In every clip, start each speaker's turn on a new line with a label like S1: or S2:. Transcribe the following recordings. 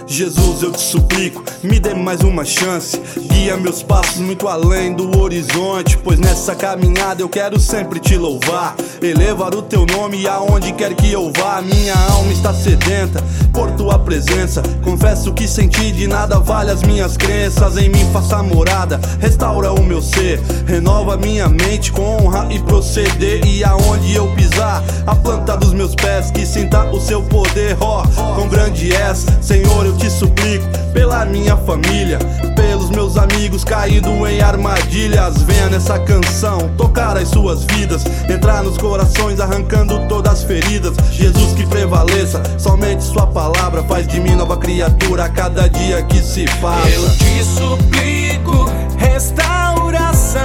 S1: Jesus, eu te suplico, me dê mais uma chance. Guia meus passos muito além do horizonte, pois nessa caminhada eu quero sempre te louvar, elevar o teu nome aonde quer que eu vá. Minha alma está sedenta por tua presença. Confesso que sem ti de nada vale as minhas crenças. Em mim faça morada, restaura o meu ser, renova minha mente com honra e proceder. E aonde eu pisar, a planta dos meus pés, que sinta o seu poder. Ó, quão grande és, Senhor, eu te suplico, pela minha família, pelos meus amigos caídos em armadilhas. Venha nessa canção tocar as suas vidas, entrar nos corações arrancando todas as feridas. Jesus, que prevaleça, somente sua palavra faz de mim nova criatura a cada dia que se passa.
S2: Eu te suplico restauração,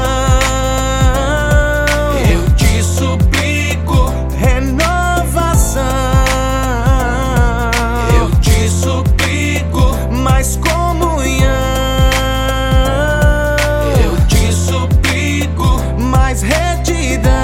S2: eu te suplico renovação, eu te suplico mais comunhão, eu te suplico mais retidão.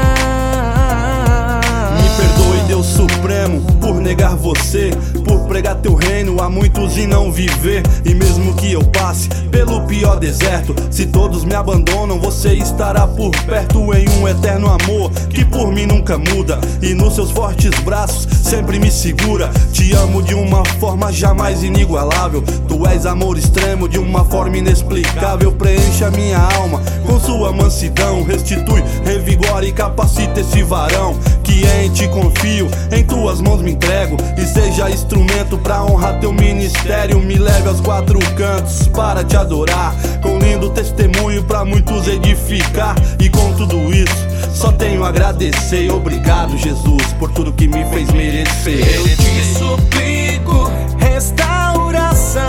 S1: Me perdoe, Deus Supremo, por negar você, por pregar teu reino a muitos e não viver. E mesmo que eu passe pelo pior deserto, se todos me abandonam, você estará por perto em um eterno amor que por mim nunca muda, e nos seus fortes braços sempre me segura. Te amo de uma forma jamais inigualável, tu és amor extremo de uma forma inexplicável. Preencha minha alma com sua mansidão, restitui, revigora e capacita esse varão que em ti confio, em tuas mãos me entrego, e seja instrumento pra honrar teu ministério. Me leve aos quatro cantos para te adorar, com lindo testemunho pra muitos edificar. E com tudo isso só tenho a agradecer. Obrigado, Jesus, por tudo que me fez merecer.
S2: Eu te suplico restauração,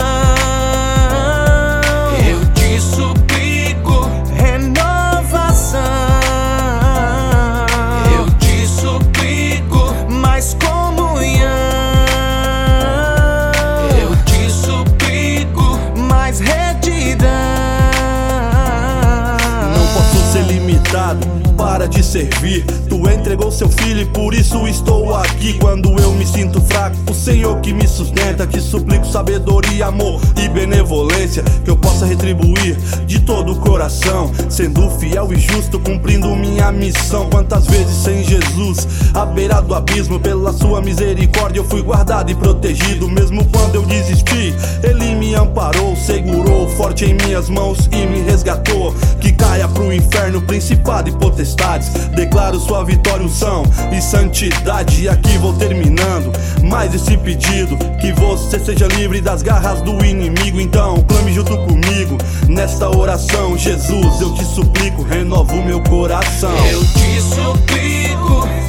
S2: eu te suplico renovação, eu te suplico mais comunhão, eu te suplico mais retidão.
S1: Não posso ser limitado para te servir, tu entregou seu filho e por isso estou aqui. Quando eu me sinto fraco, o Senhor que me sustenta. Te suplico sabedoria, amor e benevolência, que eu possa retribuir de todo o coração, sendo fiel e justo, cumprindo minha missão. Quantas vezes sem Jesus, à beira do abismo, pela sua misericórdia eu fui guardado e protegido. Mesmo quando eu desisti, Ele me amparou, segurou forte em minhas mãos e me resgatou. Que caia pro inferno principado e potestades, declaro sua vitória, unção e santidade. E aqui vou terminando mais esse pedido, que você seja livre das garras do inimigo. Então clame junto comigo nesta oração. Jesus, eu te suplico, renova o meu coração.
S2: Eu te suplico